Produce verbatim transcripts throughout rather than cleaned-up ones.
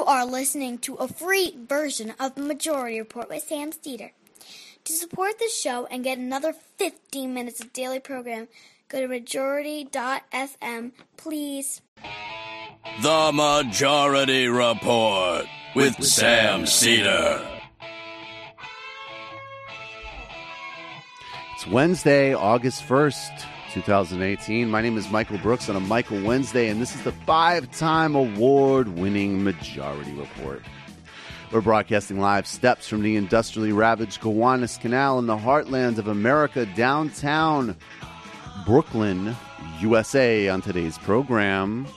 are listening to a free version of the Majority Report with Sam Steeder. To support the show and get another fifteen minutes of daily program, go to majority dot f m, please. The Majority Report with, with Sam Steeder. It's Wednesday, August first, twenty eighteen. My name is Michael Brooks on a Michael Wednesday, and this is the five-time award-winning Majority Report. We're broadcasting live steps from the industrially ravaged Gowanus Canal in the heartland of America, downtown Brooklyn, U S A. On today's program,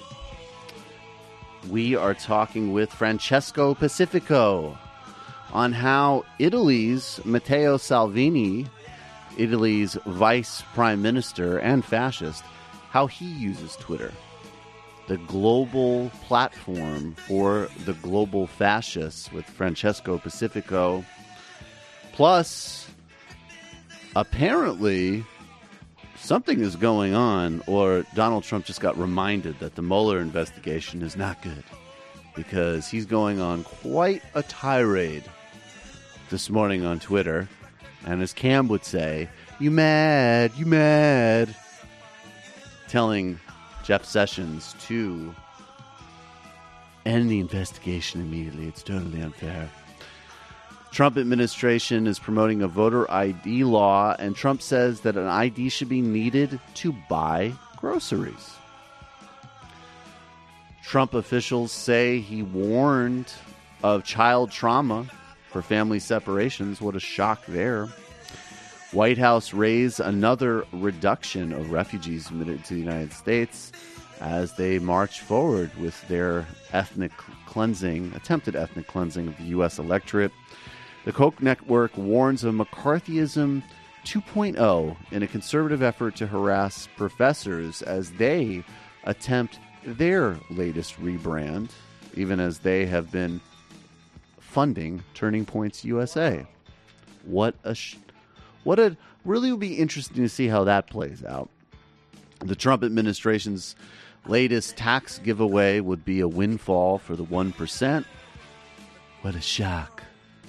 we are talking with Francesco Pacifico on how Italy's Matteo Salvini, Italy's vice prime minister and fascist, how he uses Twitter, the global platform for the global fascists, with Francesco Pacifico. Plus, apparently, something is going on, or Donald Trump just got reminded that the Mueller investigation is not good, because he's going on quite a tirade this morning on Twitter. And as Cam would say, you mad, you mad, telling Jeff Sessions to end the investigation immediately. It's totally unfair. Trump administration is promoting a voter I D law, and Trump says that an I D should be needed to buy groceries. Trump officials say he warned of child trauma for family separations. What a shock there. White House raised another reduction of refugees admitted to the United States as they march forward with their ethnic cleansing, attempted ethnic cleansing of the U S electorate. The Koch network warns of McCarthyism two point oh in a conservative effort to harass professors as they attempt their latest rebrand, even as they have been funding Turning Points U S A. What a, sh- what a, really will be interesting to see how that plays out. The Trump administration's latest tax giveaway would be a windfall for the one percent. What a shock.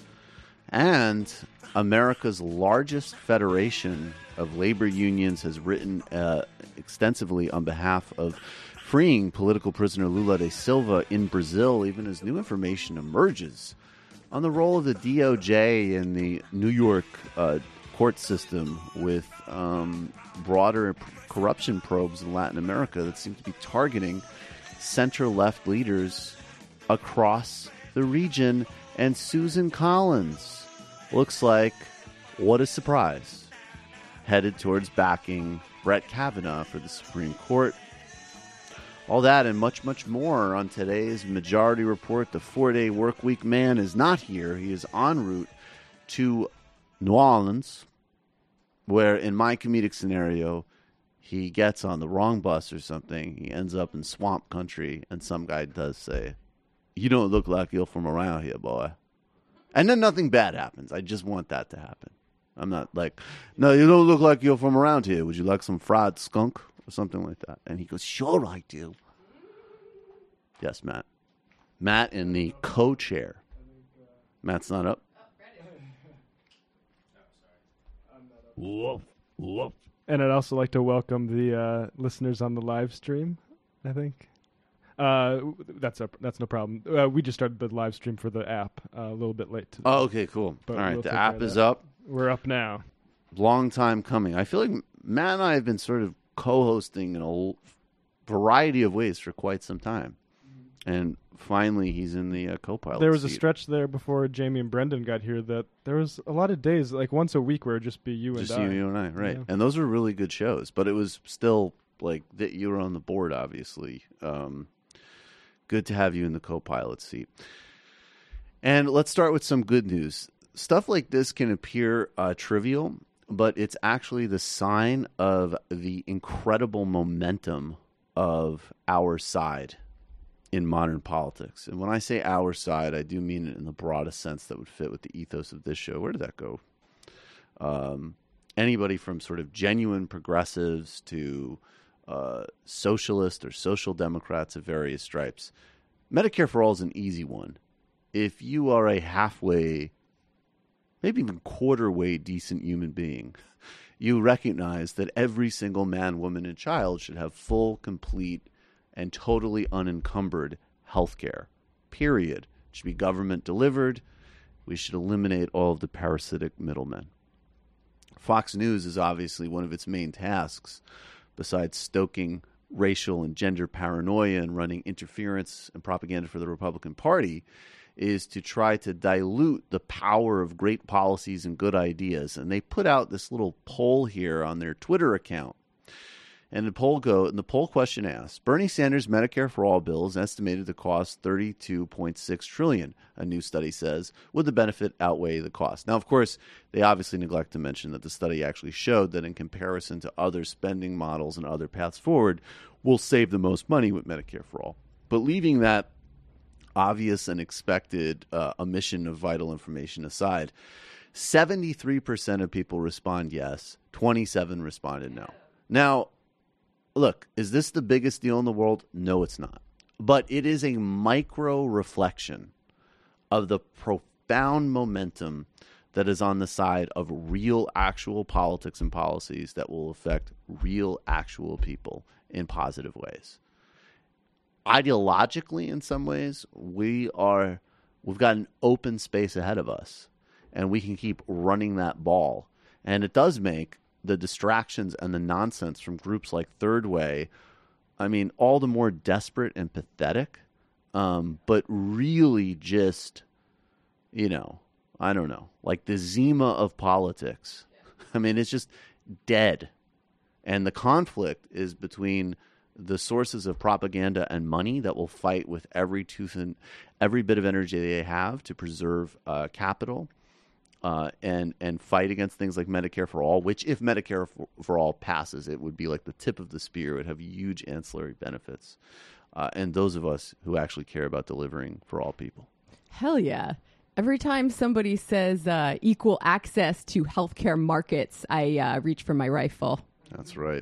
And America's largest federation of labor unions has written uh, extensively on behalf of freeing political prisoner Lula da Silva in Brazil, even as new information emerges on the role of the D O J in the New York uh, court system with um, broader corruption probes in Latin America that seem to be targeting center-left leaders across the region. And Susan Collins looks like, what a surprise, headed towards backing Brett Kavanaugh for the Supreme Court. All that and much, much more on today's Majority Report. The four-day work week man is not here. He is en route to New Orleans, where in my comedic scenario, he gets on the wrong bus or something. He ends up in swamp country, and some guy does say, "You don't look like you're from around here, boy." And then nothing bad happens. I just want that to happen. I'm not like, "No, you don't look like you're from around here. Would you like some fried skunk?" Or something like that. And he goes, "Sure I do." Yes, Matt. Matt in the co-chair. Matt's not up. Whoop, whoop. And I'd also like to welcome the uh, listeners on the live stream, I think. Uh, that's a, that's no problem. Uh, we just started the live stream for the app uh, a little bit late today. Oh, okay, cool. All right, we'll the app is that. up. We're up now. Long time coming. I feel like Matt and I have been sort of co-hosting in a variety of ways for quite some time. And finally, he's in the uh, co-pilot There was seat. a stretch there before Jamie and Brendan got here that there was a lot of days, like once a week, where it'd just be you just and I. Just you, you and I, right. Yeah. And those were really good shows. But it was still, like, that you were on the board, obviously. Um, good to have you in the co-pilot seat. And let's start with some good news. Stuff like this can appear uh, trivial, but it's actually the sign of the incredible momentum of our side in modern politics. And when I say our side, I do mean it in the broadest sense that would fit with the ethos of this show. Where did that go? Um, anybody from sort of genuine progressives to uh, socialist or social democrats of various stripes. Medicare for All is an easy one. If you are a halfway, maybe even quarter way decent human being, you recognize that every single man, woman, and child should have full, complete, and totally unencumbered health care. Period. It should be government delivered. We should eliminate all of the parasitic middlemen. Fox News is obviously one of its main tasks, besides stoking racial and gender paranoia and running interference and propaganda for the Republican Party, is to try to dilute the power of great policies and good ideas. And they put out this little poll here on their Twitter account. And the poll go, and the poll question asks, Bernie Sanders' Medicare for All bill is estimated to cost thirty-two point six trillion dollars, a new study says. Would the benefit outweigh the cost? Now, of course, they obviously neglect to mention that the study actually showed that in comparison to other spending models and other paths forward, we'll save the most money with Medicare for All. But leaving that obvious and expected uh, omission of vital information aside, seventy-three percent of people respond yes, twenty-seven responded no. Now, look, is this the biggest deal in the world? No, it's not. But it is a micro reflection of the profound momentum that is on the side of real, actual politics and policies that will affect real, actual people in positive ways. Ideologically, in some ways, we are, we've got an open space ahead of us, and we can keep running that ball. And it does make the distractions and the nonsense from groups like Third Way, I mean, all the more desperate and pathetic, um, but really just, you know, I don't know, like the Zima of politics. I mean, it's just dead. And the conflict is between the sources of propaganda and money that will fight with every tooth and every bit of energy they have to preserve uh, capital. Uh, and and fight against things like Medicare for All, which if Medicare for, for All passes, it would be like the tip of the spear. It would have huge ancillary benefits. Uh, and those of us who actually care about delivering for all people. Hell yeah. Every time somebody says uh, equal access to healthcare markets, I uh, reach for my rifle. That's right.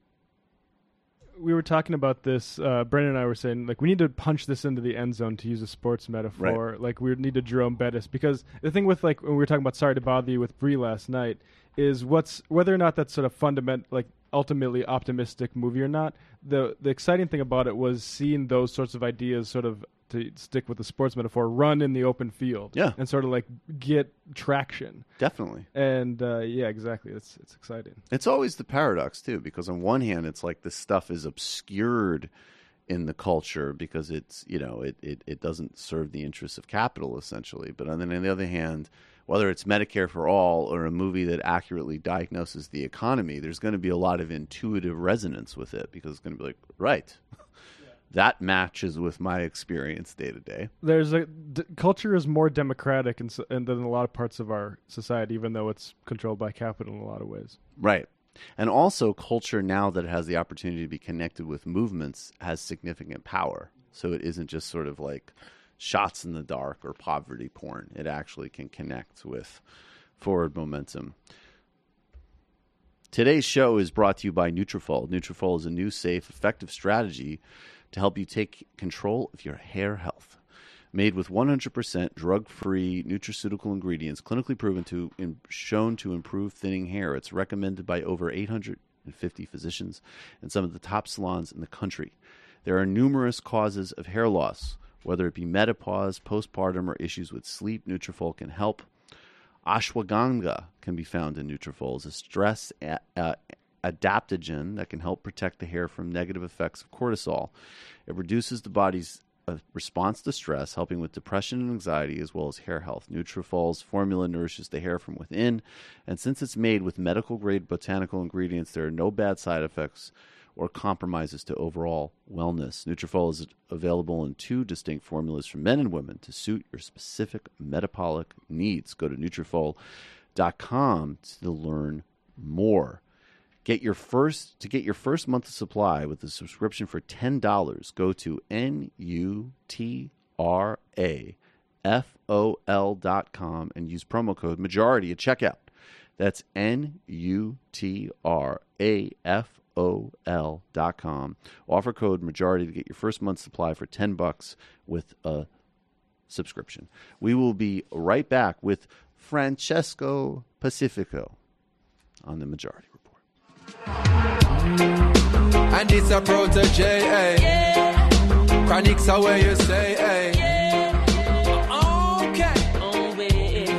We were talking about this. Uh, Brandon and I were saying, like, we need to punch this into the end zone, to use a sports metaphor. Right. Like, we need to Jerome Bettis, because the thing with, like, when we were talking about Sorry to Bother You with Brie last night, is what's whether or not that's sort of fundament, like, ultimately optimistic movie or not. The the exciting thing about it was seeing those sorts of ideas, sort of, to stick with the sports metaphor, run in the open field. Yeah. And sort of, like, get traction. Definitely. And, uh, yeah, exactly. It's it's exciting. It's always the paradox, too, because on one hand, it's like this stuff is obscured in the culture because it's, you know, it, it, it doesn't serve the interests of capital, essentially. But then on the other hand, whether it's Medicare for All or a movie that accurately diagnoses the economy, there's going to be a lot of intuitive resonance with it because it's going to be like, right. That matches with my experience day to day. There's a d- culture is more democratic in, in, than a lot of parts of our society, even though it's controlled by capital in a lot of ways. Right. And also culture, now that it has the opportunity to be connected with movements, has significant power. So it isn't just sort of like shots in the dark or poverty porn. It actually can connect with forward momentum. Today's show is brought to you by Nutrafol. Nutrafol is a new, safe, effective strategy to help you take control of your hair health. Made with one hundred percent drug-free nutraceutical ingredients, clinically proven to in, shown to improve thinning hair. It's recommended by over eight hundred fifty physicians and some of the top salons in the country. There are numerous causes of hair loss, whether it be menopause, postpartum, or issues with sleep. Nutrafol can help. Ashwagandha can be found in Nutrafol as a stress a- uh, adaptogen that can help protect the hair from negative effects of cortisol. It reduces the body's uh, response to stress, helping with depression and anxiety as well as hair health. Nutrafol's formula nourishes the hair from within, and since it's made with medical-grade botanical ingredients, there are no bad side effects or compromises to overall wellness. Nutrafol is available in two distinct formulas for men and women to suit your specific metabolic needs. Go to Nutrafol dot com to learn more. Get your first to get your first month of supply with a subscription for ten dollars. Go to N U T R A F O L dot com and use promo code majority at checkout. That's N U T R A F O L dot com. Offer code majority to get your first month supply for ten bucks with a subscription. We will be right back with Francesco Pacifico on the Majority Report. And it's a protege, eh? Yeah. Chronics are where you say, eh? Yeah. Okay. Oh, yeah.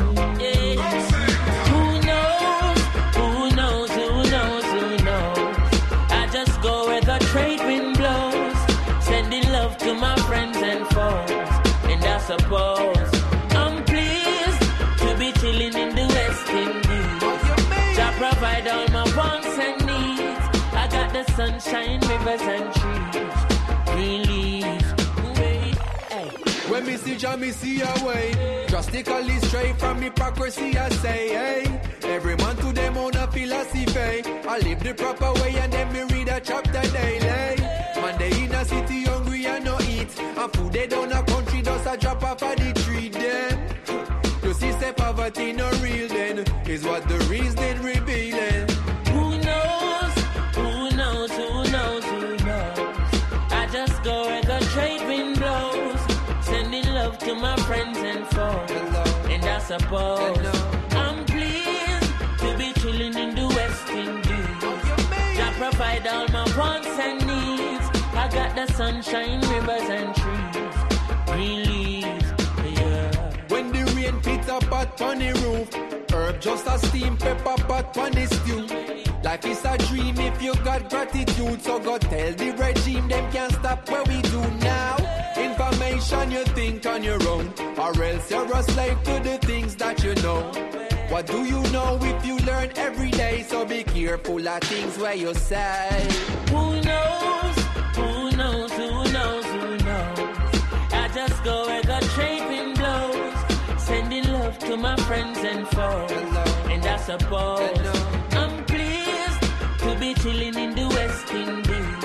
Yeah. Who knows? Who knows? Who knows? Who knows? I just go where the trade wind blows, sending love to my friends and foes. And I suppose I'm pleased to be chilling in the West Indies. To provide all my wants and needs. I got the sunshine, rivers and trees. Green leaves, wait, hey. When me see Jah, me see a way. Drastically straight from hypocrisy, I say, hey. Every man to them own a philosophy. I live the proper way and then me read a chapter daily. Man, they in a city hungry and no eat. And food they down a country does a drop off of the tree then. You see, say poverty no real then. Is what the reason revealing. Who knows? Who knows? Who knows? Who knows? I just go where the trade wind blows, sending love to my friends and foes. Hello. And I suppose Hello. I'm pleased to be chilling in the West Indies. I provide all my wants and needs. I got the sunshine, rivers and trees, green leaves, yeah. When the rain pits up pot on the roof, herb just a steam pepper pot on the stew. Life is a dream if you got gratitude. So go tell the regime them can't stop what we do now. Information you think on your own, or else you're a slave to the things that you know. What do you know if you learn every day? So be careful of things where you say. Who knows? Who knows? Who knows? Who knows? I just go where the trade wind blows, sending love to my friends and foes. Hello. And I suppose Hello. I'm pleased to be chilling in the West Indies.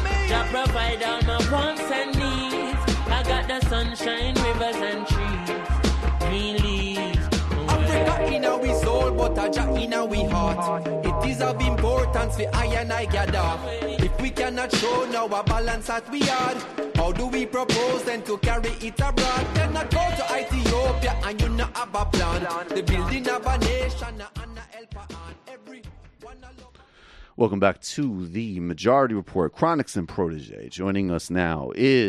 I provide all my wants and needs. I got the sunshine, rivers and trees, green leaves. Africa in our soul, but a Jah in our heart. It is of importance for I and I gather. If we cannot show now a balance that we are, how do we propose then to carry it abroad? Cannot go to Ethiopia and you not have a plan. The building of a nation and a helper on every one alone. Welcome back to the Majority Report. Chronics and Protege. Joining us now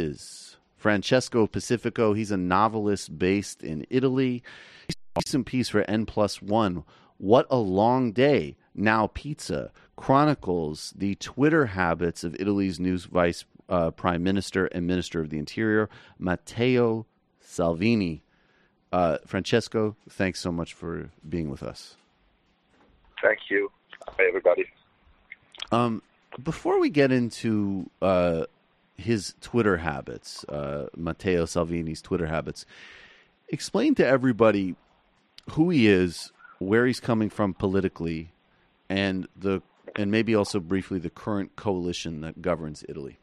is Francesco Pacifico. He's a novelist based in Italy. Recent piece for N plus one. What a Long Day. Now Pizza chronicles the Twitter habits of Italy's new vice uh, prime minister and minister of the interior, Matteo Salvini. Uh, Francesco, thanks so much for being with us. Thank you. Hi, everybody. Um, before we get into uh, his Twitter habits, uh, Matteo Salvini's Twitter habits, explain to everybody who he is, where he's coming from politically, and the and maybe also briefly the current coalition that governs Italy.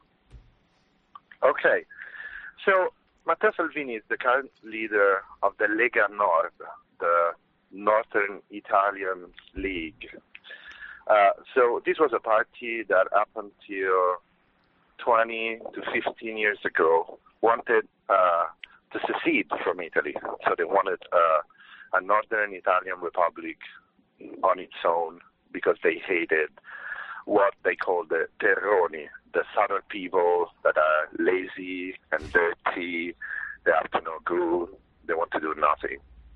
Okay. So Matteo Salvini is the current leader of the Lega Nord, the Northern Italian League. Uh, so this was a party that up until twenty to fifteen years ago wanted uh, to secede from Italy. So they wanted uh, a Northern Italian republic on its own because they hated what they called the terroni, the southern people that are lazy and dirty, they have to no good, they want to do nothing.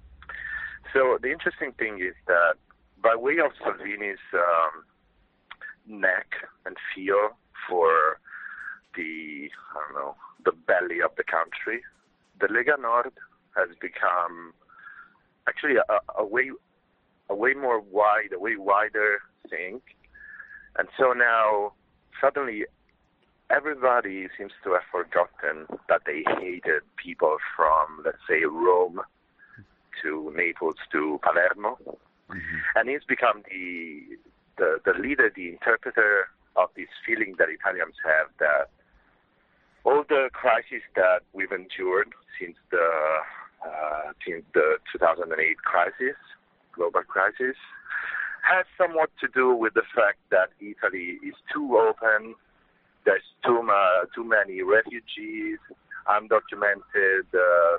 So the interesting thing is that by way of Salvini's um, neck and feel for the, I don't know, the belly of the country, the Lega Nord has become actually a, a way a way more wide, a way wider thing. And so now suddenly everybody seems to have forgotten that they hated people from, let's say, Rome to Naples to Palermo. Mm-hmm. And he's become the, the the leader, the interpreter of this feeling that Italians have that all the crises that we've endured since the uh, since the two thousand eight crisis, global crisis, has somewhat to do with the fact that Italy is too open. There's too, ma- too many refugees, undocumented, uh,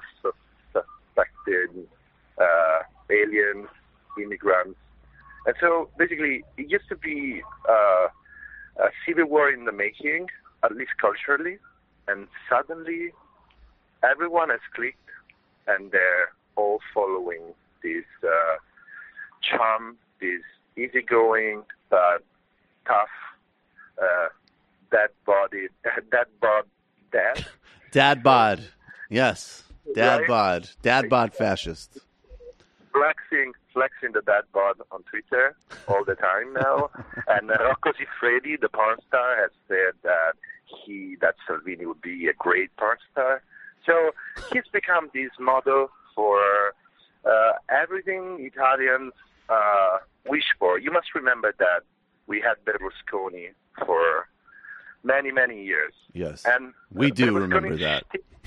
suspected uh, aliens, immigrants. And so basically, it used to be uh, a civil war in the making, at least culturally, and suddenly everyone has clicked and they're all following this uh, charm, this easygoing but tough, uh, dead body, dead bod, dad. Dad bod, yes, dad Right? bod, dad bod fascist. Flexing, flexing the dad bod on Twitter all the time now. And uh, Rocco Siffredi, the porn star, has said that he, that Salvini would be a great porn star. So he's become this model for uh, everything Italians uh, wish for. You must remember that we had Berlusconi for many, many years. Yes, And we uh, do Berlusconi remember that.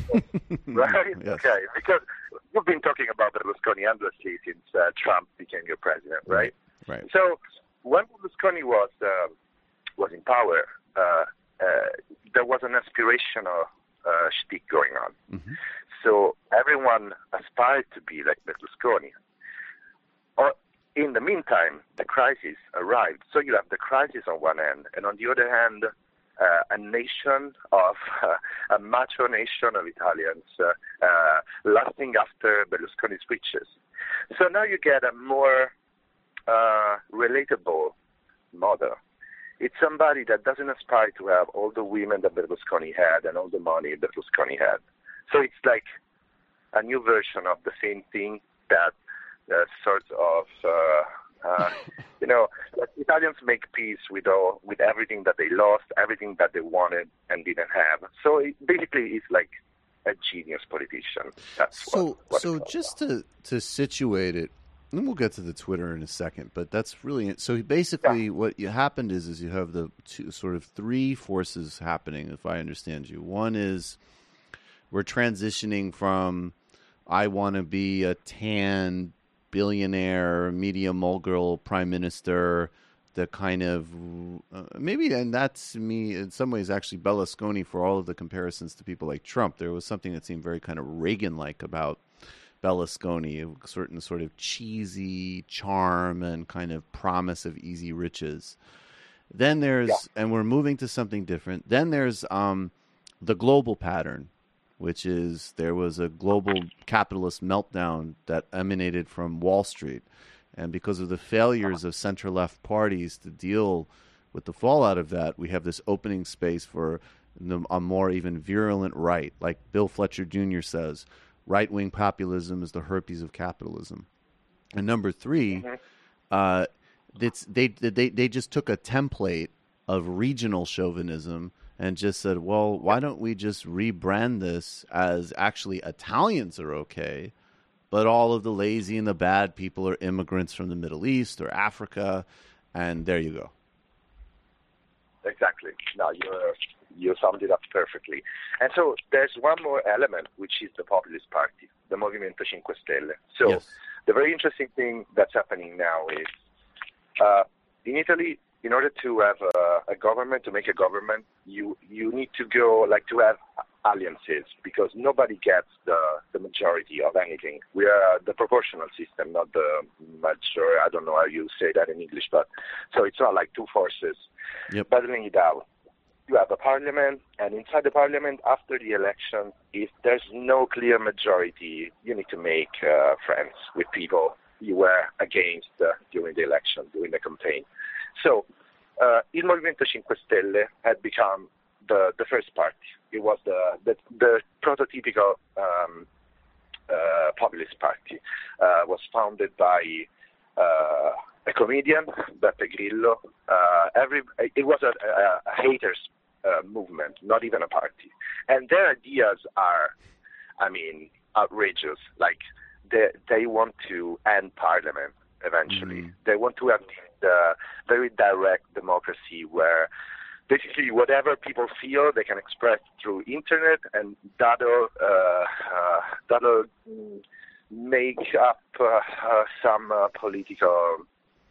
right? Yes. Okay, because you've been talking about Berlusconi endlessly since uh, Trump became your president, right? Right. So when Berlusconi was uh, was in power, uh, uh, there was an aspirational uh, shtick going on. Mhm. So everyone aspired to be like Berlusconi. Or in the meantime, the crisis arrived. So you have the crisis on one end, and on the other hand, uh, a nation of uh, a macho nation of Italians uh, uh, lasting after Berlusconi's riches. So now you get a more uh, relatable model. It's somebody that doesn't aspire to have all the women that Berlusconi had and all the money Berlusconi had. So it's like a new version of the same thing that uh, sort of, uh, uh, you know, like Italians make peace with all, with everything that they lost, everything that they wanted and didn't have. So it basically it's like a genius politician. That's So, what, what so it's all just to to situate it, and we'll get to the Twitter in a second, but that's really so. Basically, what you happened is is you have the two sort of three forces happening, if I understand you. One is we're transitioning from I want to be a tan billionaire, media mogul prime minister, the kind of uh, maybe, and that's me in some ways actually Berlusconi for all of the comparisons to people like Trump. There was something that seemed very kind of Reagan-like about Berlusconi, a certain sort of cheesy charm and kind of promise of easy riches. Then there's, Yeah. and we're moving to something different. Then there's um, the global pattern, which is there was a global capitalist meltdown that emanated from Wall Street. And because of the failures of center-left parties to deal with the fallout of that, we have this opening space for the, a more even virulent right. Like Bill Fletcher Junior says, right-wing populism is the herpes of capitalism. And number three, uh, it's, they, they, they just took a template of regional chauvinism and just said, well, why don't we just rebrand this as actually Italians are okay, but all of the lazy and the bad people are immigrants from the Middle East or Africa, and there you go. Exactly. No, you you summed it up perfectly. And so there's one more element, which is the populist party, the Movimento Cinque Stelle. So Yes. the very interesting thing that's happening now is uh, in Italy, in order to have a, a government, to make a government, you you need to go like to have alliances because nobody gets the, the majority of anything. We are the proportional system, not the major. I don't know how you say that in English, but so it's not like two forces Yep. battling it out. You have a parliament, and inside the parliament, after the election, if there's no clear majority, you need to make uh, friends with people you were against uh, during the election, during the campaign. So, uh, Il Movimento Cinque Stelle had become the, the first party. It was the the, the prototypical um, uh, populist party. Uh, was founded by uh, a comedian, Beppe Grillo. Uh, every it was a, a, a haters uh, movement, not even a party. And their ideas are, I mean, outrageous. Like they they want to end parliament eventually. Mm. They want to have the very direct democracy where basically whatever people feel they can express through internet, and that'll uh, uh, that'll make up uh, uh, some uh, political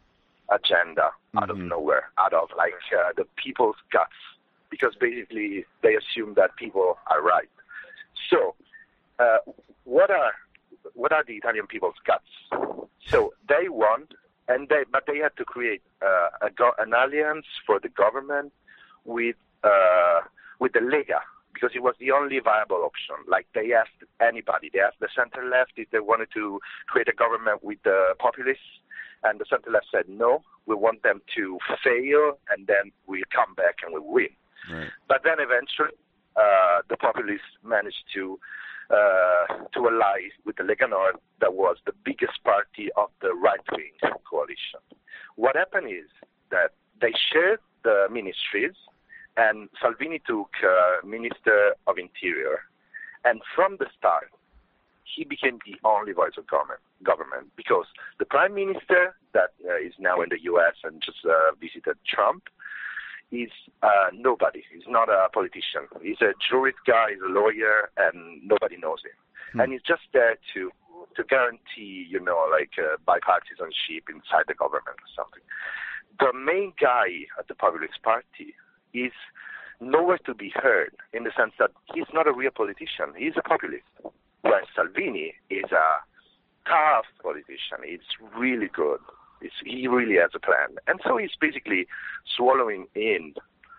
agenda out Mhm. of nowhere, out of like uh, the people's guts, because basically they assume that people are right. So, uh, what are what are the Italian people's guts? So they want, and they but they had to create uh, a go- an alliance for the government with uh, with the Lega, because it was the only viable option. Like they asked anybody, they asked the center left if they wanted to create a government with the populists, and the center left said no. We want them to fail, and then we'll come back and we'll win. Right. But then eventually, uh, the populists managed to uh, to ally with the Lega Nord, that was the biggest party of the right-wing coalition. What happened is that they shared the ministries, and Salvini took uh, Minister of Interior, and from the start, he became the only voice of government, government because the Prime Minister that uh, is now in the U S and just uh, visited Trump is uh, nobody. He's not a politician. He's a jurist guy, he's a lawyer, and nobody knows him. Hmm. And he's just there to to guarantee, you know, like uh, bipartisanship inside the government or something. The main guy at the Populist Party is nowhere to be heard, in the sense that he's not a real politician. He's a populist. Whereas Salvini is a tough politician. He's really good. It's, he really has a plan. And so he's basically swallowing in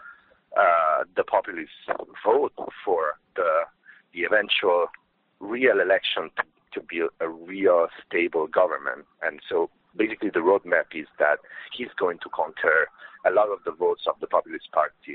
uh, the populist vote for the the eventual real election to, to build a real stable government. And so basically the roadmap is that he's going to conquer a lot of the votes of the Populist Party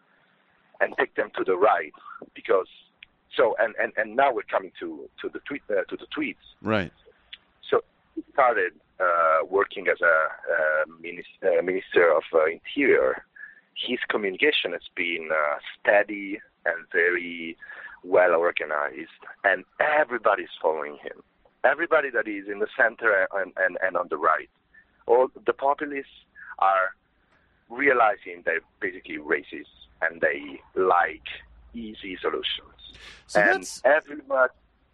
and take them to the right, because so and, and, and now we're coming to to the tweet uh, to the tweets. Right. So he started uh, working as a uh, minister, uh, minister of uh, Interior. His communication has been uh, steady and very well organized, and everybody's following him. Everybody that is in the center and, and, and on the right. All the populists are realizing they're basically racist and they like easy solutions. So and that's- everybody.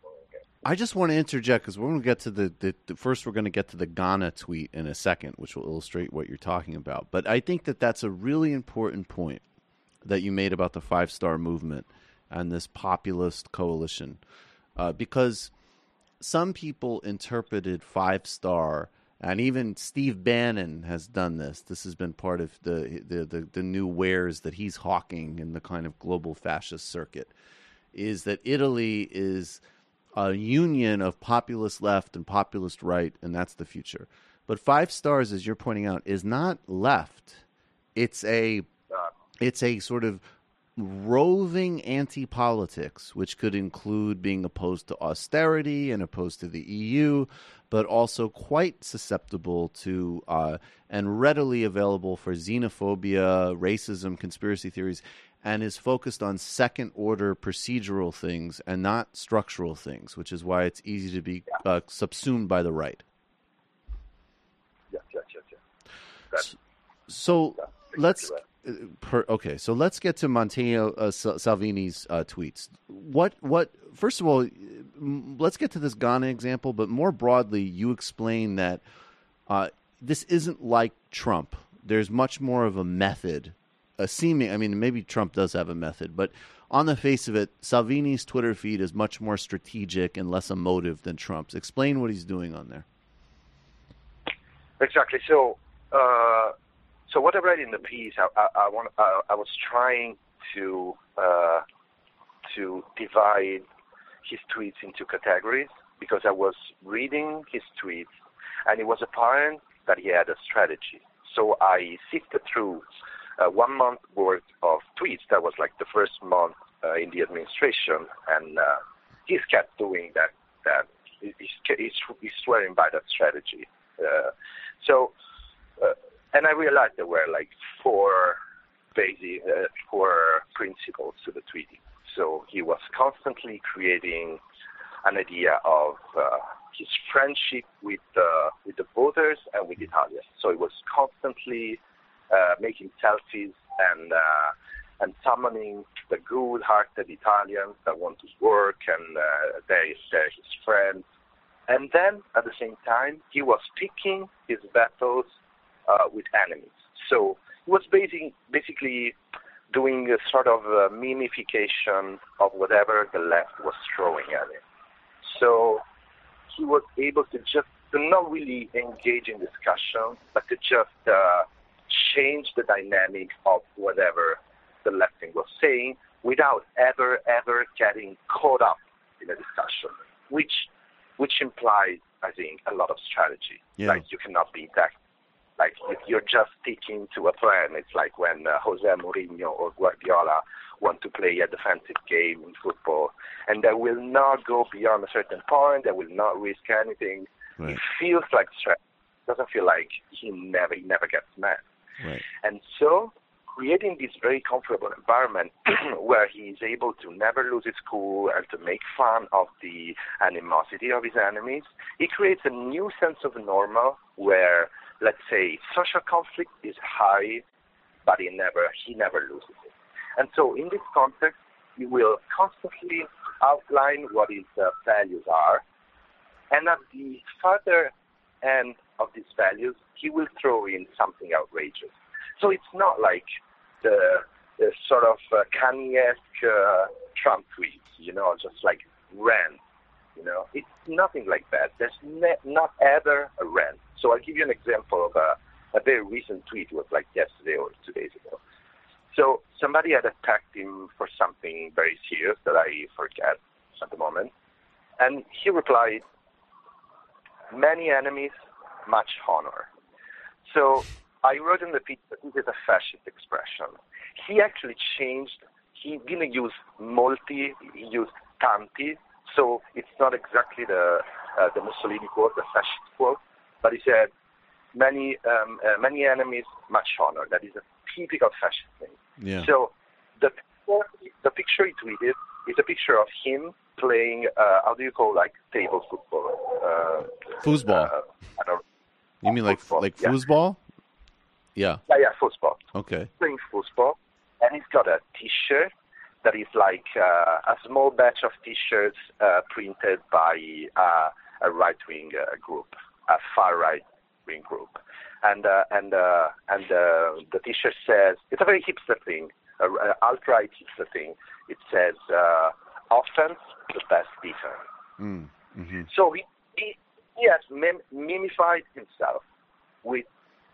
I just want to interject because we're going to get to the, the, the first. We're going to get to the Ghana tweet in a second, which will illustrate what you're talking about. But I think that that's a really important point that you made about the Five Star Movement and this populist coalition, uh, because some people interpreted Five Star, and even Steve Bannon has done this. This has been part of the the the, the new wares that he's hawking in the kind of global fascist circuit. Is that Italy is a union of populist left and populist right, and that's the future. But Five Stars, as you're pointing out, is not left. It's a it's a sort of roving anti-politics, which could include being opposed to austerity and opposed to the E U, but also quite susceptible to uh, and readily available for xenophobia, racism, conspiracy theories, and is focused on second-order procedural things and not structural things, which is why it's easy to be uh, subsumed by the right. Yes, yes, yes, yes. That's, So that's let's exactly right. uh, per, okay. So let's get to Matteo uh, Sal- Salvini's uh, tweets. What what? First of all, m- let's get to this Ghana example, but more broadly, you explain that uh, this isn't like Trump. There's much more of a method. A seeming, I mean, maybe Trump does have a method, but on the face of it, Salvini's Twitter feed is much more strategic and less emotive than Trump's. Explain what he's doing on there. Exactly. So, uh, so what I read in the piece, I, I, I want, I, I was trying to uh, to divide his tweets into categories, because I was reading his tweets, and it was apparent that he had a strategy. So I sifted through Uh, one month worth of tweets. That was like the first month uh, in the administration, and uh, he's kept doing that. That he's, he's, he's swearing by that strategy. Uh, so, uh, and I realized there were like four basic, uh, four principles to the tweeting. So he was constantly creating an idea of uh, his friendship with uh, with the voters and with Italians. So he was constantly Uh, making selfies and uh, and summoning the good-hearted Italians that want to work, and uh, they, they're his friends. And then, at the same time, he was picking his battles uh, with enemies. So he was basing, basically doing a sort of a mimification of whatever the left was throwing at him. So he was able to just to not really engage in discussion, but to just uh, change the dynamic of whatever the left wing was saying without ever, ever getting caught up in a discussion, which which implies, I think, a lot of strategy. Yeah. Like you cannot be tactical. Like if you're just sticking to a plan, it's like when uh, Jose Mourinho or Guardiola want to play a defensive game in football, and they will not go beyond a certain point. They will not risk anything. Right. It feels like stress. It doesn't feel like he never, he never gets mad. Right. And so, creating this very comfortable environment where he is able to never lose his cool and to make fun of the animosity of his enemies, he creates a new sense of normal where, let's say, social conflict is high, but he never he never loses it. And so, in this context, he will constantly outline what his uh, values are, and at the further end of these values, he will throw in something outrageous. So it's not like the, the sort of uh, Kanye-esque uh, Trump tweets, you know, just like rant, you know. It's nothing like that. There's ne- not ever a rant. So I'll give you an example of a, a very recent tweet. It was like yesterday or two days ago. So somebody had attacked him for something very serious that I forget at the moment. And he replied, "Many enemies, much honor." So I wrote in the piece that this is a fascist expression. He actually changed, he didn't use molti, he used tanti, so it's not exactly the uh, the Mussolini quote, the fascist quote, but he said, many um, uh, many enemies, much honor. That is a typical fascist thing. Yeah. So the, the picture he tweeted is a picture of him playing, uh, how do you call, like, table football? Uh, Foosball. Uh, I don't You mean like football, like yeah. foosball? Yeah. Yeah, yeah, football. Okay. Playing football, and he's got a T-shirt that is like uh, a small batch of T-shirts uh, printed by uh, a right-wing uh, group, a far-right-wing group, and uh, and uh, and uh, the T-shirt says, it's a very hipster thing, an alt-right hipster thing. It says, uh, "Offense, the best defense." Mm. Mm-hmm. So he he, he has mim- mimified himself with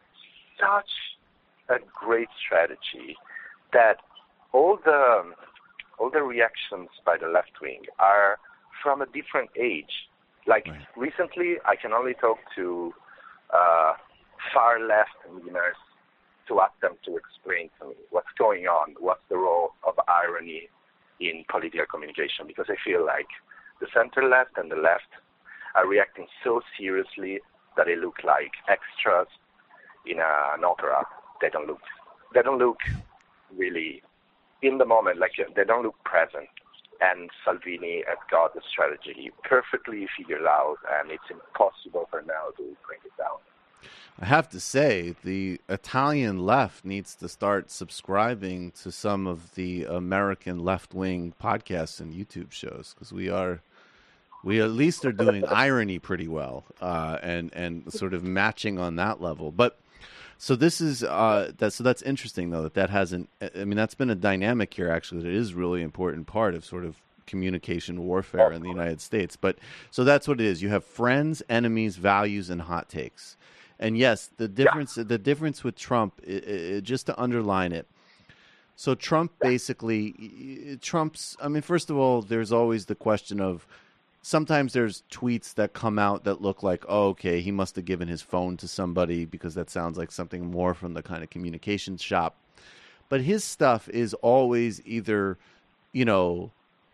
such a great strategy that all the all the reactions by the left wing are from a different age. Like Right. recently, I can only talk to uh, far left leaners to ask them to explain to me what's going on, what's the role of irony in political communication, because I feel like the center left and the left are reacting so seriously that they look like extras in a, an opera. They don't look, they don't look really in the moment, like they don't look present. And Salvini has got the strategy perfectly figured out, and it's impossible for now to bring it down. I have to say, the Italian left needs to start subscribing to some of the American left-wing podcasts and YouTube shows, because we are, we at least are doing irony pretty well, uh, and and sort of matching on that level. But so this is uh, that. So that's interesting, though, that that hasn't. I mean, that's been a dynamic here. Actually, that is really important part of sort of communication warfare in the United States. But so that's what it is. You have friends, enemies, values, and hot takes. And yes, the difference yeah. the difference with Trump, it, it, just to underline it. So Trump basically, Trump's, I mean, first of all, there's always the question of, sometimes there's tweets that come out that look like, oh, okay, he must have given his phone to somebody, because that sounds like something more from the kind of communications shop. But his stuff is always either, you know,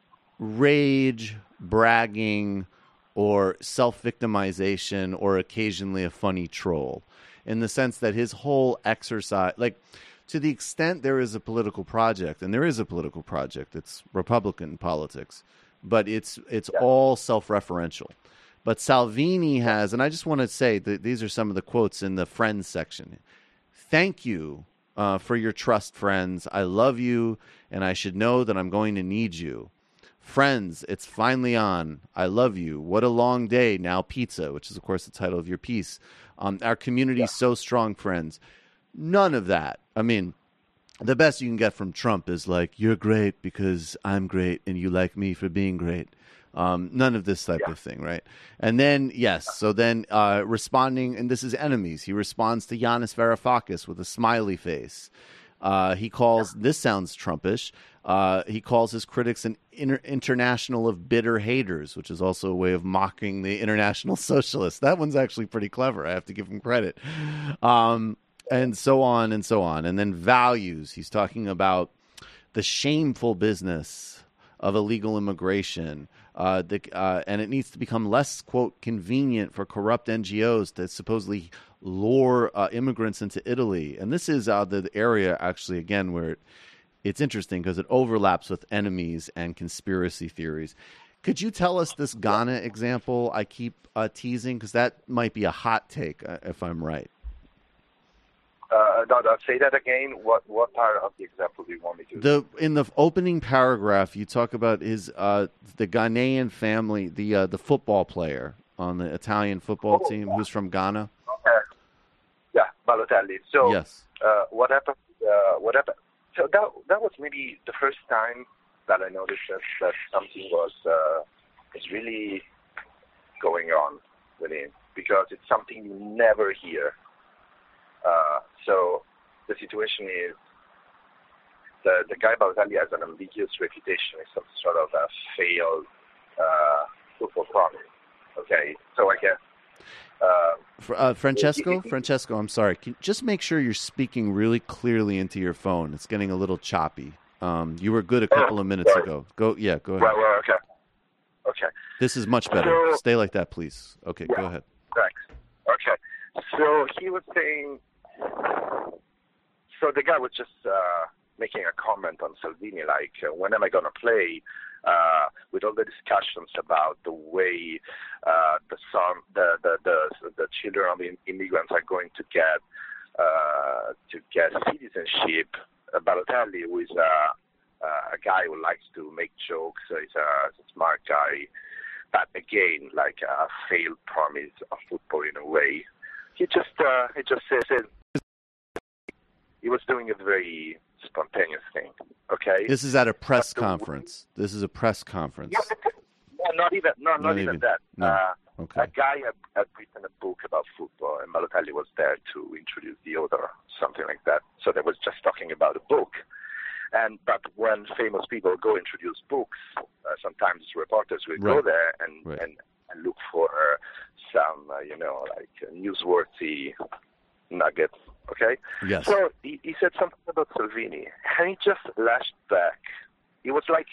rage, bragging, or self-victimization, or occasionally a funny troll, in the sense that his whole exercise, like, to the extent there is a political project, and there is a political project, it's Republican politics, but it's it's yeah. all self-referential. But Salvini has, and I just want to say that these are some of the quotes in the Friends section. "Thank you uh, for your trust, friends. I love you, and I should know that I'm going to need you. Friends, it's finally on. I love you. What a long day. Now pizza, which is, of course, the title of your piece. Um, our community's yeah. so strong, friends. None of that. I mean, the best you can get from Trump is like, you're great because I'm great and you like me for being great. Um, none of this type yeah. of thing, right? And then, yes, so then uh, responding, and this is enemies. He responds to Yanis Varoufakis with a smiley face. Uh, he calls, this sounds Trumpish, uh, he calls his critics an inter- international of bitter haters, which is also a way of mocking the international socialists. That one's actually pretty clever. I have to give him credit. Um, and so on and so on. And then values. He's talking about the shameful business of illegal immigration. Uh, the, uh, and it needs to become less, quote, convenient for corrupt N G Os to supposedly lure uh, immigrants into Italy. And this is uh, the, the area, actually, again, where it, it's interesting because it overlaps with enemies and conspiracy theories. Could you tell us this Ghana example I keep uh, teasing? Because that might be a hot take, uh, if I'm right. Uh, no, no, say that again. What what part of the example do you want me to? The in the opening paragraph, you talk about his uh, the Ghanaian family, the uh, the football player on the Italian football oh, team who's from Ghana. Okay. Yeah, Balotelli. So yes, uh, what happened? Uh, what happened? So that that was maybe the first time that I noticed that, that something was uh, is really going on with him, because it's something you never hear. Uh, so the situation is the the guy Balotelli has an ambiguous reputation. He's some sort of a failed uh, football promise. Okay, so I guess. Uh, uh, Francesco, Francesco, I'm sorry. Can, just make sure you're speaking really clearly into your phone. It's getting a little choppy. Um, you were good a couple oh, of minutes sorry. ago. Go, yeah, go ahead. Well, well, okay, okay. This is much better. So, Stay like that, please. Okay, yeah, go ahead. Thanks. Okay, so he was saying. So the guy was just uh, making a comment on Salvini, like, uh, when am I going to play? Uh, with all the discussions about the way uh, the son, the, the the the children of immigrants are going to get uh, to get citizenship, uh, Balotelli, who is a, a guy who likes to make jokes, uh, he's a smart guy, but again, like a failed promise of football in a way. He just uh, he just said he was doing a very spontaneous thing. Okay. This is at a press conference. This is a press conference. Yeah, no, not even. No, not, not even, even that. No. Uh, okay. A guy had, had written a book about football, and Balotelli was there to introduce the author, something like that. So they was just talking about a book. And but when famous people go introduce books, uh, sometimes reporters will right. go there and, right. and and look for uh, some, uh, you know, like uh, newsworthy nuggets. Okay. Yes. So he, he said something about Salvini, and he just lashed back. It was like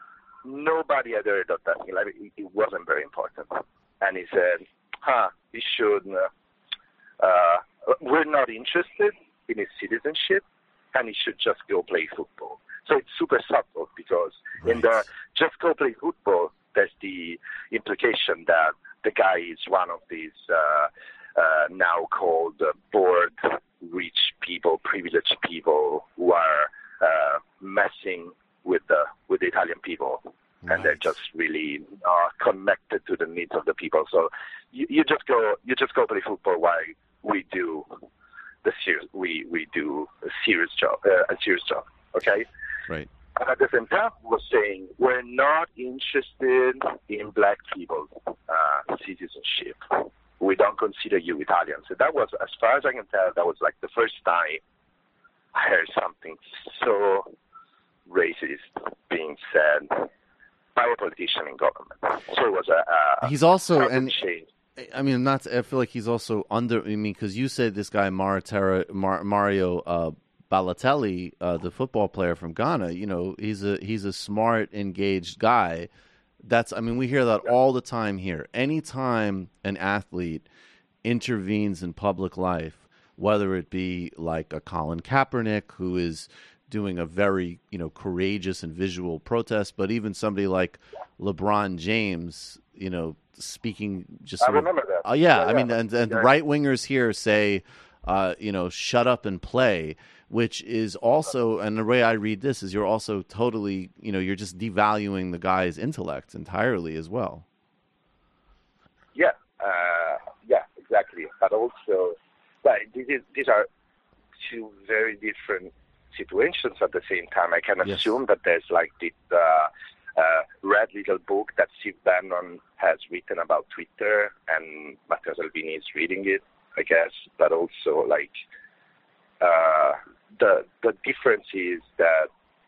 nobody had heard of that. Like it, it wasn't very important. And he said, "Huh, he should. Uh, uh, we're not interested in his citizenship, and he should just go play football." So it's super subtle, because right. in the just go play football, there's the implication that the guy is one of these uh, uh, now called uh, bored, rich people, privileged people who are uh, messing with the with the Italian people, right. and they're just really uh, connected to the needs of the people. So you, you just go you just go play football while we do the serious we we do a serious job uh, a serious job. Okay. Right. And at the same time, we were saying we're not interested in black people's uh, citizenship. We don't consider you Italian. So that was, as far as I can tell, that was like the first time I heard something so racist being said by a politician in government. So it was a, a he's also and change. I mean, not. I feel like he's also under. I mean, because you said this guy Maratera, Mar, Mario uh, Balotelli, uh, the football player from Ghana. You know, he's a he's a smart, engaged guy. That's, I mean, we hear that all the time here. Anytime an athlete intervenes in public life, whether it be like a Colin Kaepernick, who is doing a very, you know, courageous and visual protest, but even somebody like LeBron James, you know, speaking just I sort remember of, that. Uh, yeah, yeah, I mean, and, and yeah. right wingers here say, uh, you know, shut up and play. which is also, and the way I read this is you're also totally, you know, you're just devaluing the guy's intellect entirely as well. Yeah, uh, yeah, exactly. But also, well, these, is, these are two very different situations at the same time. I can Yes. assume that there's like this uh, uh, red little book that Steve Bannon has written about Twitter, and Matteo Salvini is reading it, I guess. But also, like, uh, the the difference is that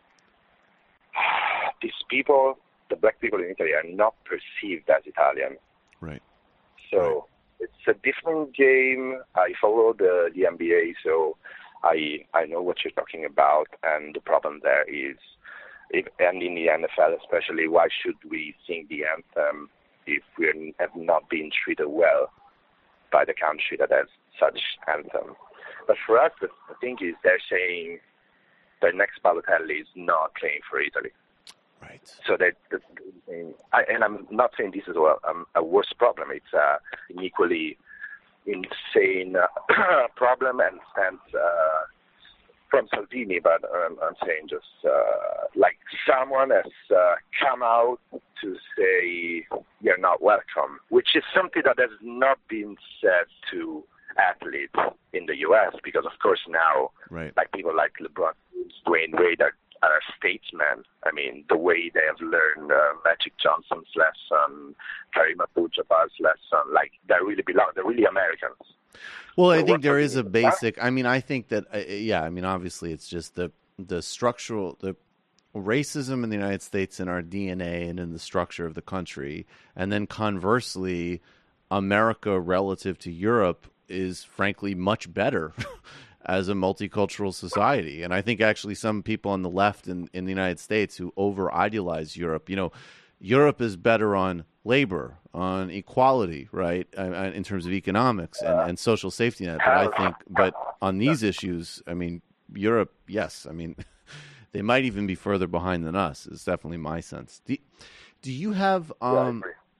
these people, the black people in Italy, are not perceived as Italian. Right. So it's a different game. I follow the, the N B A, so I I know what you're talking about. And the problem there is, if, and in the N F L especially, why should we sing the anthem if we have not been treated well by the country that has such anthem? But for us, the, the thing is, they're saying the next Balotelli is not playing for Italy. Right. So that, that I, and I'm not saying this is a, um, a worse problem. It's uh, an equally insane uh, problem and and uh, from Salvini. But um, I'm saying just uh, like someone has uh, come out to say you're not welcome, which is something that has not been said to athletes in the U S because of course now, Right. like people like LeBron, Dwayne Wade are. are statesmen. I mean, the way they have learned uh, Magic Johnson's lesson, Kareem Abdul-Jabbar's lesson, like they really belong. They're really Americans. Well, I So think what there we're is a doing- basic. I mean, I think that uh, yeah. I mean, obviously, it's just the the structural the racism in the United States in our D N A and in the structure of the country, and then conversely, America relative to Europe is frankly much better as a multicultural society. And I think actually some people on the left in, in the United States who over idealize Europe, you know, Europe is better on labor, on equality, right, uh, in terms of economics and, and social safety net. But I think, but on these issues, I mean, Europe, yes, I mean, they might even be further behind than us. Is definitely my sense. Do, do you have, um,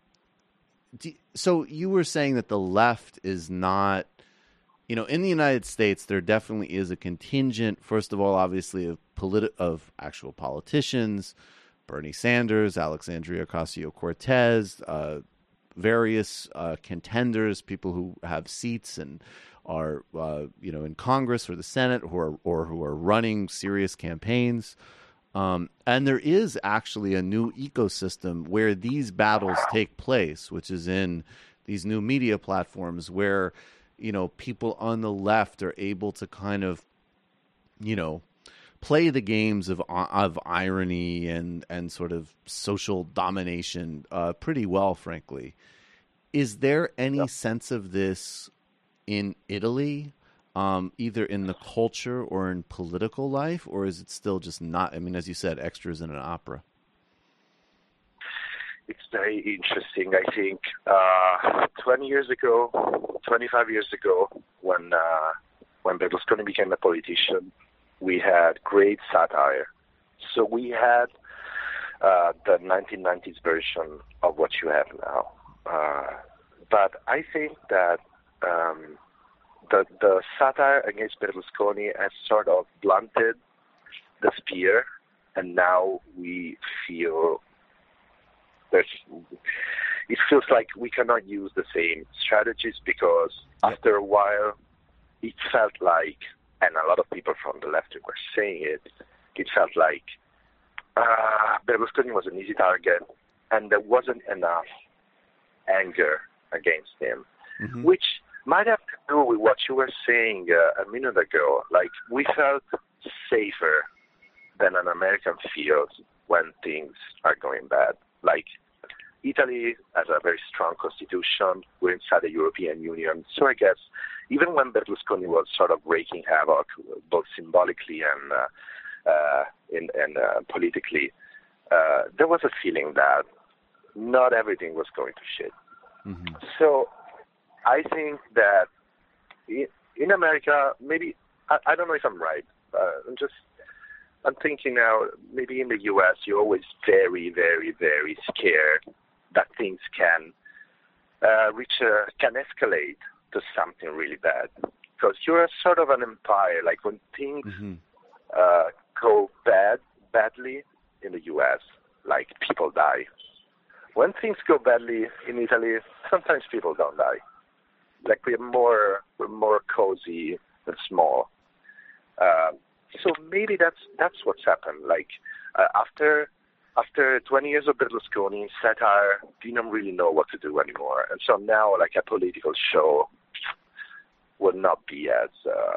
do, so you were saying that the left is not, you know, in the United States, there definitely is a contingent, first of all, obviously, of politi- of actual politicians, Bernie Sanders, Alexandria Ocasio-Cortez, uh, various uh, contenders, people who have seats and are, uh, you know, in Congress or the Senate who are, or who are running serious campaigns. Um, and there is actually a new ecosystem where these battles take place, which is in these new media platforms where, you know, people on the left are able to kind of, you know, play the games of of irony and, and sort of social domination uh, pretty well, frankly. Is there any yeah. sense of this in Italy, um, either in the culture or in political life, or is it still just not? I mean, as you said, extras in an opera. It's very interesting. I think uh, twenty years ago, twenty-five years ago, when uh, when Berlusconi became a politician, we had great satire. So we had uh, the nineteen nineties version of what you have now. Uh, but I think that um, the the satire against Berlusconi has sort of blunted the spear, and now we feel. It feels like we cannot use the same strategies because after a while it felt like, and a lot of people from the left were saying it, it felt like uh, Berlusconi was an easy target and there wasn't enough anger against him, mm-hmm. which might have to do with what you were saying uh, a minute ago. Like, we felt safer than an American feels when things are going bad. Like, Italy has a very strong constitution. We're inside the European Union. So I guess even when Berlusconi was sort of wreaking havoc, both symbolically and uh, uh, in, and uh, politically, uh, there was a feeling that not everything was going to shit. Mm-hmm. So I think that in, in America, maybe, I, I don't know if I'm right. Uh, I'm just, I'm thinking now, maybe in the U S, you're always very, very, very scared that things can uh, reach, a, can escalate to something really bad. because you're sort of an empire. Like when things Mm-hmm. uh, go bad, badly in the U S, like people die. When things go badly in Italy, sometimes people don't die. Like we're more, we're more cozy and small. Uh, so maybe that's that's what's happened. Like uh, after after twenty years of Berlusconi, satire didn't really know what to do anymore, and so now like a political show would not be as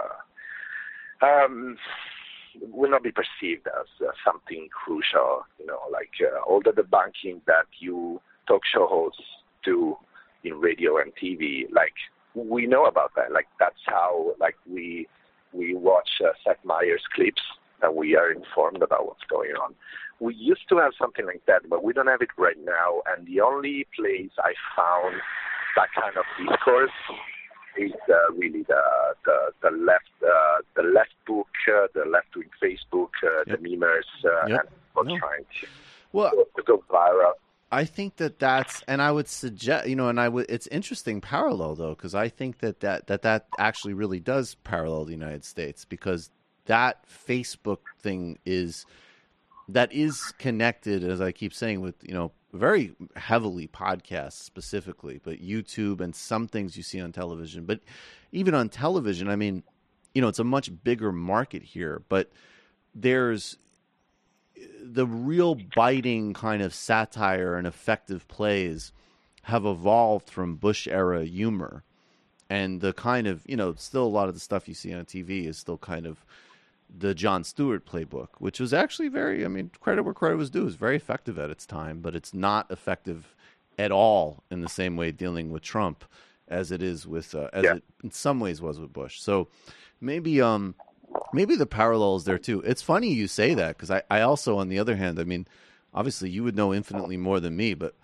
uh, um, will not be perceived as uh, something crucial. You know, like uh, all the debunking that you talk show hosts do in radio and T V. Like we know about that. Like that's how like we we watch uh, Seth Meyers clips and we are informed about what's going on. We used to have something like that, but we don't have it right now. And the only place I found that kind of discourse is uh, really the the, the left uh, the left book, uh, the left wing Facebook, uh, Yep. the memers, uh, Yep. and people No. trying to, Well, to go viral. I think that that's, and I would suggest, you know, and I would, it's interesting parallel though, because I think that that, that that actually really does parallel the United States, because that Facebook thing is, that is connected, as I keep saying, with, you know, very heavily podcasts specifically, but YouTube and some things you see on television. But even on television, I mean, you know, it's a much bigger market here, but there's the real biting kind of satire and effective plays have evolved from Bush era humor. And the kind of, you know, still a lot of the stuff you see on T V is still kind of the Jon Stewart playbook, which was actually very, I mean, credit where credit was due. It was very effective at its time, but it's not effective at all in the same way dealing with Trump as it is with, uh, as Yeah. it in some ways was with Bush. So maybe, um, maybe the parallel is there too. It's funny you say that, because I, I also, on the other hand, I mean, obviously you would know infinitely more than me, but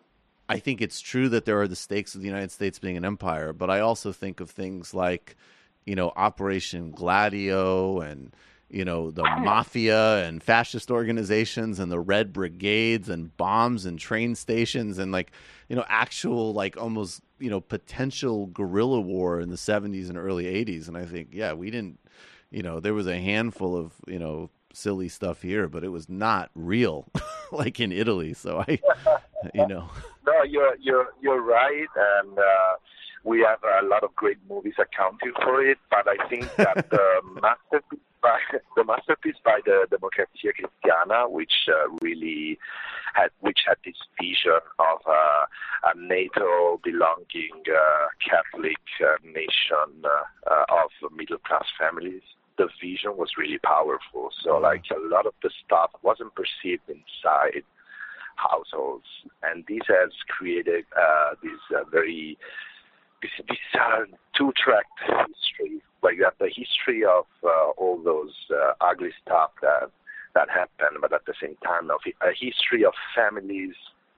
I think it's true that there are the stakes of the United States being an empire, but I also think of things like, you know, Operation Gladio and, you know, the mafia and fascist organizations and the Red Brigades and bombs and train stations and, like, you know, actual, like, almost, you know, potential guerrilla war in the seventies and early eighties. And I think, yeah, we didn't, you know, there was a handful of, you know, silly stuff here, but it was not real like in Italy. So I, you know. No, you're you're you're right, and uh, we have a lot of great movies accounting for it. But I think that the masterpiece by the masterpiece by the Democrazia Cristiana, which uh, really had which had this vision of uh, a NATO belonging uh, Catholic uh, nation uh, uh, of middle class families. The vision was really powerful. So, like, a lot of the stuff wasn't perceived inside households, and this has created uh, this uh, very this, this uh, two-track history, where you have the history of uh, all those uh, ugly stuff that that happened, but at the same time, of a history of families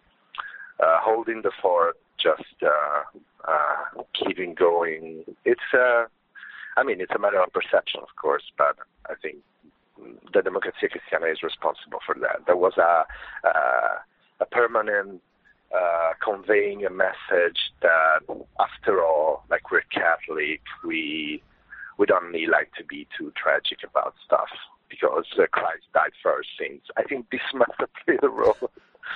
uh, holding the fort, just uh, uh, keeping going. It's uh, I mean, it's a matter of perception, of course, but I think the Democrazia Cristiana is responsible for that. There was a uh, a permanent uh, conveying a message that, after all, like, we're Catholic, we we don't need, like, to be too tragic about stuff because uh, Christ died for our sins. I think this must have played a role.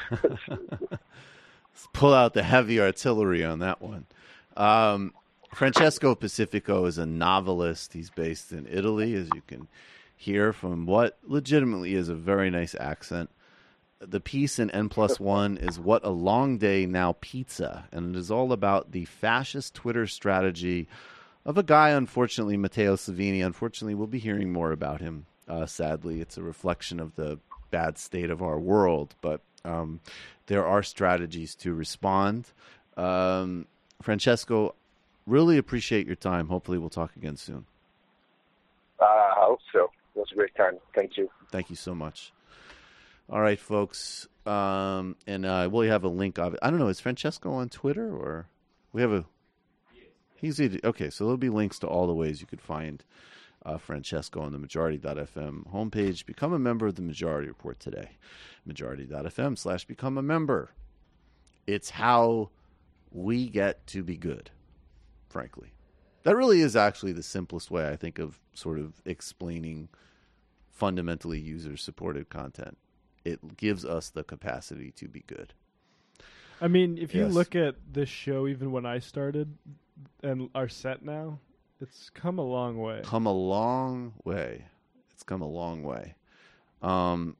Let's pull out the heavy artillery on that one. Um, Francesco Pacifico is a novelist. He's based in Italy, as you can hear from what legitimately is a very nice accent. The piece in N plus one is What a Long Day Now Pizza, and it is all about the fascist Twitter strategy of a guy, unfortunately, Matteo Salvini. Unfortunately, we'll be hearing more about him, uh, sadly. It's a reflection of the bad state of our world, but um, there are strategies to respond. Um, Francesco, really appreciate your time. Hopefully we'll talk again soon. Uh, I hope so. It was a great time. Thank you. Thank you so much. All right, folks. Um, and uh, we'll have a link of it. I don't know. Is Francesco on Twitter, or we have a, he's either, okay. So there'll be links to all the ways you could find uh, Francesco on the majority dot f m homepage. Become a member of the Majority Report today. majority dot f m slash become a member. It's how we get to be good, frankly. That really is actually the simplest way, I think, of sort of explaining fundamentally user-supported content. It gives us the capacity to be good. I mean, if you Yes. look at this show, even when I started and our set now, it's come a long way. Come a long way. It's come a long way. Um,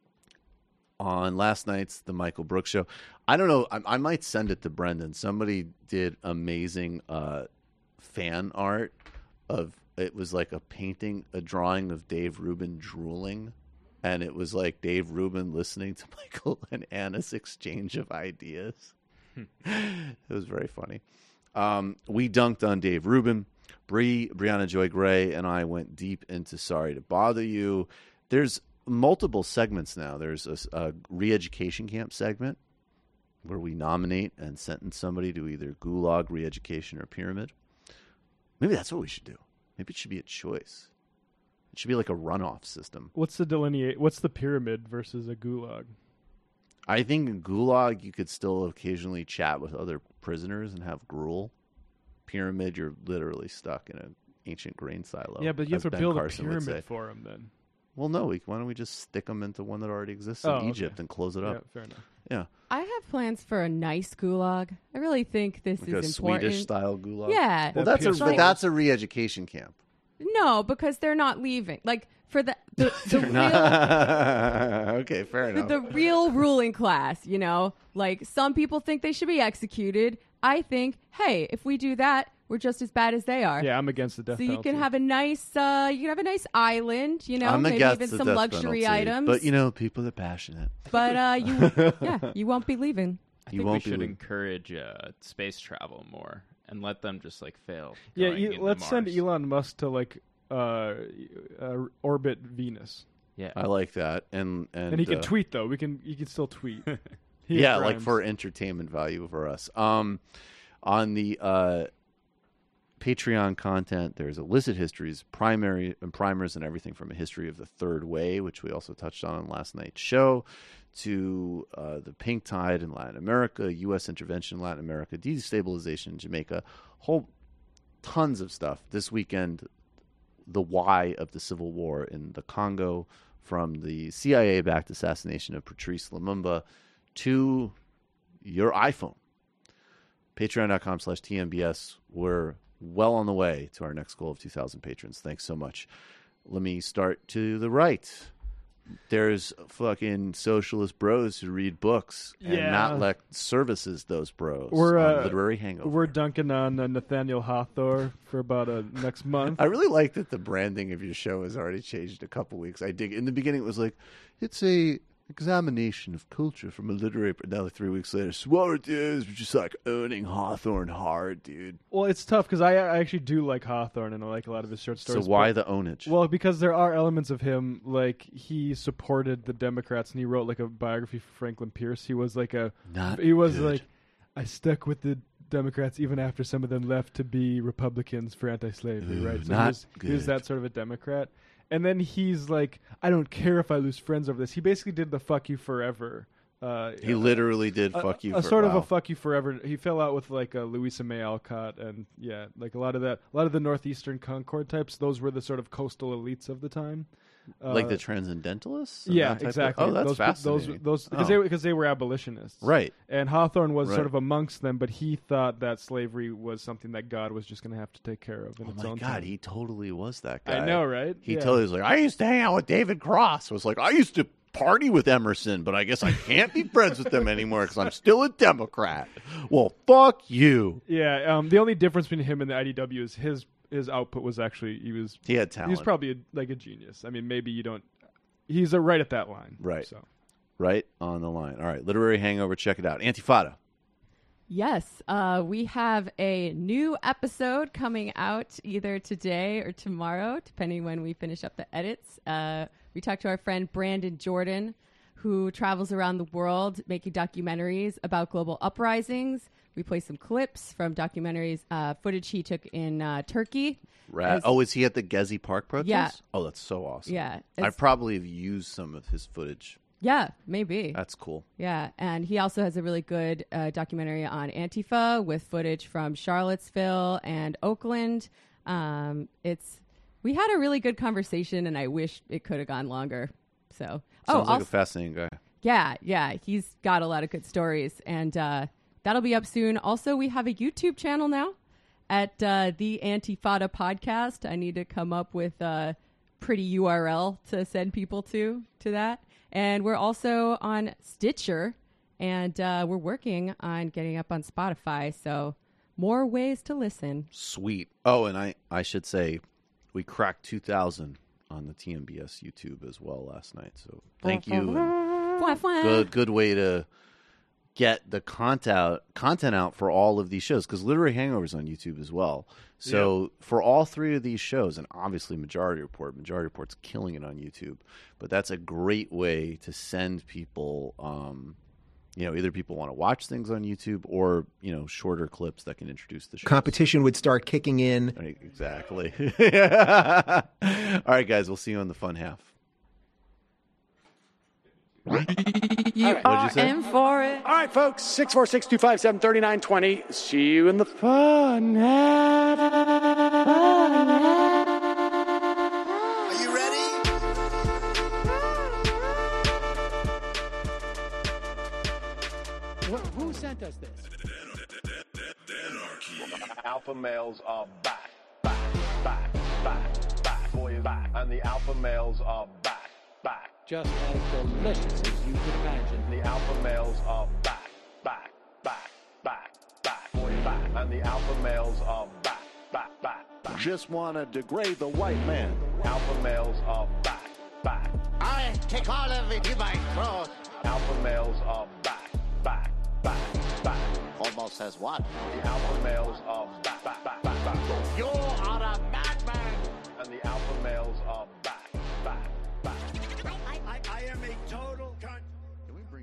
on last night's The Michael Brooks Show, I don't know, I, I might send it to Brendan. Somebody did amazing uh, fan art of, it was like a painting, a drawing of Dave Rubin drooling. And it was like Dave Rubin listening to Michael and Anna's exchange of ideas. It was very funny. Um, we dunked on Dave Rubin. Bree, Brianna Joy Gray, and I went deep into Sorry to Bother You. There's multiple segments now. There's a, a re-education camp segment where we nominate and sentence somebody to either gulag, re-education, or pyramid. Maybe that's what we should do. Maybe it should be a choice. It should be like a runoff system. What's the delineate? What's the pyramid versus a gulag? I think in gulag you could still occasionally chat with other prisoners and have gruel. Pyramid, you're literally stuck in an ancient grain silo. Yeah, but you have as to Ben build Carson a would pyramid say. for them then. Well, no. We, why don't we just stick them into one that already exists Oh, in okay. Egypt and close it Yeah, up? fair enough. Yeah, I have plans for a nice gulag. I really think this like a is important. Swedish style gulag. Yeah. Well, The that's a P S four. but that's a re-education camp. No, because they're not leaving. Like for the the, the real Okay, fair enough. the real ruling class, you know, like some people think they should be executed. I think, hey, if we do that, we're just as bad as they are. Yeah, I'm against the death So you penalty. can have a nice, uh, you can have a nice island, you know, I'm maybe against even the some death luxury penalty, items. but you know, people are passionate. But uh, you, yeah, you won't be leaving. I You think we won't be should le- encourage uh, space travel more and let them just like fail. yeah, going e- into let's send Mars. Elon Musk to like uh, uh, orbit Venus, Yeah, I like that, and and, and he can uh, tweet though. We can, he can still tweet. He yeah, has like rhymes. for entertainment value for us. Um, on the uh, Patreon content, there's illicit histories, primary and primers, and everything from a history of the Third Way, which we also touched on in last night's show, to uh, the pink tide in Latin America, U S intervention in Latin America, destabilization in Jamaica, whole tons of stuff. This weekend, the why of the civil war in the Congo, from the C I A-backed assassination of Patrice Lumumba to your iPhone. Patreon.com slash TMBS. We're well on the way to our next goal of two thousand patrons. Thanks so much. Let me start to the right. There's fucking socialist bros who read books and Yeah. not let services those bros We're on uh, Literary Hangover. we're dunking on uh, Nathaniel Hawthorne for about a next month. I really like that the branding of your show has already changed a couple weeks. I dig. In the beginning, it was like, it's a examination of culture from a literary. Now, like three weeks later, so what it is, we're just like owning Hawthorne hard, dude. Well, it's tough because I, I actually do like Hawthorne and I like a lot of his short So stories. why but- the ownage? Well, because there are elements of him, like he supported the Democrats and he wrote like a biography for Franklin Pierce. He was like a, Not he was good. like, I stuck with the Democrats even after some of them left to be Republicans for anti-slavery, Ooh, right? So not he was, he was good. that sort of a Democrat. And then he's like, I don't care if I lose friends over this. He basically did the fuck you forever. Uh, He uh, literally did a, fuck you a for sort of wow. a fuck you forever. He fell out with like uh, Louisa May Alcott and yeah, like a lot of that, a lot of the Northeastern Concord types. Those were the sort of coastal elites of the time. like Uh, the transcendentalists? and yeah, that type of- exactly. oh, that's those, fascinating. Those, those, because Oh. they because they were abolitionists, Right. And Hawthorne was Right. sort of amongst them, but he thought that slavery was something that God was just going to have to take care of in Oh its my own God, time. he totally was that guy. I know, right? He Yeah. totally was like, I used to hang out with David Cross. I was like, I used to party with Emerson, but I guess I can't be friends with them anymore because I'm still a Democrat. Well, fuck you. Yeah, um, the only difference between him and the I D W is his his output was actually he was He had talent. he was probably a, like a genius. I mean, maybe you don't. He's a, right at that line, Right. So right on the line. All right, Literary Hangover, check it out. Antifada. Yes, uh, we have a new episode coming out either today or tomorrow, depending when we finish up the edits. Uh, we talked to our friend Brandon Jordan, who travels around the world making documentaries about global uprisings. We play some clips from documentaries, uh, footage he took in uh, Turkey. Rad. As- Oh, is he at the Gezi Park protest? Yeah. Oh, that's so awesome. Yeah, I as- probably have used some of his footage. Yeah, maybe. That's cool. Yeah, and he also has a really good uh, documentary on Antifa with footage from Charlottesville and Oakland. Um, it's we had a really good conversation, and I wish it could have gone longer. So, Sounds oh, like also, a fascinating guy. Yeah, yeah, he's got a lot of good stories, and uh, that'll be up soon. Also, we have a YouTube channel now at uh, the Antifada Podcast. I need to come up with a pretty U R L to send people to to that. And we're also on Stitcher, and uh, we're working on getting up on Spotify. So more ways to listen. Sweet. Oh, and I, I should say we cracked two thousand on the T M B S YouTube as well last night. So thank you. And good, good way to get the content out, content out for all of these shows, because Literary Hangovers on YouTube as well. So yeah. For all three of these shows, and obviously Majority Report, Majority Report's killing it on YouTube, but that's a great way to send people, um, you know, either people want to watch things on YouTube or, you know, shorter clips that can introduce the show. Competition would start kicking in. Right, exactly. All right, guys, we'll see you on the fun half. You What'd you say? in for it. All right, folks. six four six, two five seven, three nine two zero. See you in the fun half. Are you ready? Wh- Who sent us this? Alpha males are back, back, back, back, back, boys back, and the alpha males are back, back. Just as delicious as you could imagine. The alpha males are back, back, back, back, back, boys back, and the alpha males are back, back, back, back. Just want to degrade the white man. Alpha males are back, back. I take all of it in my throat. Alpha males are back, back, back, back. Almost as what? The alpha males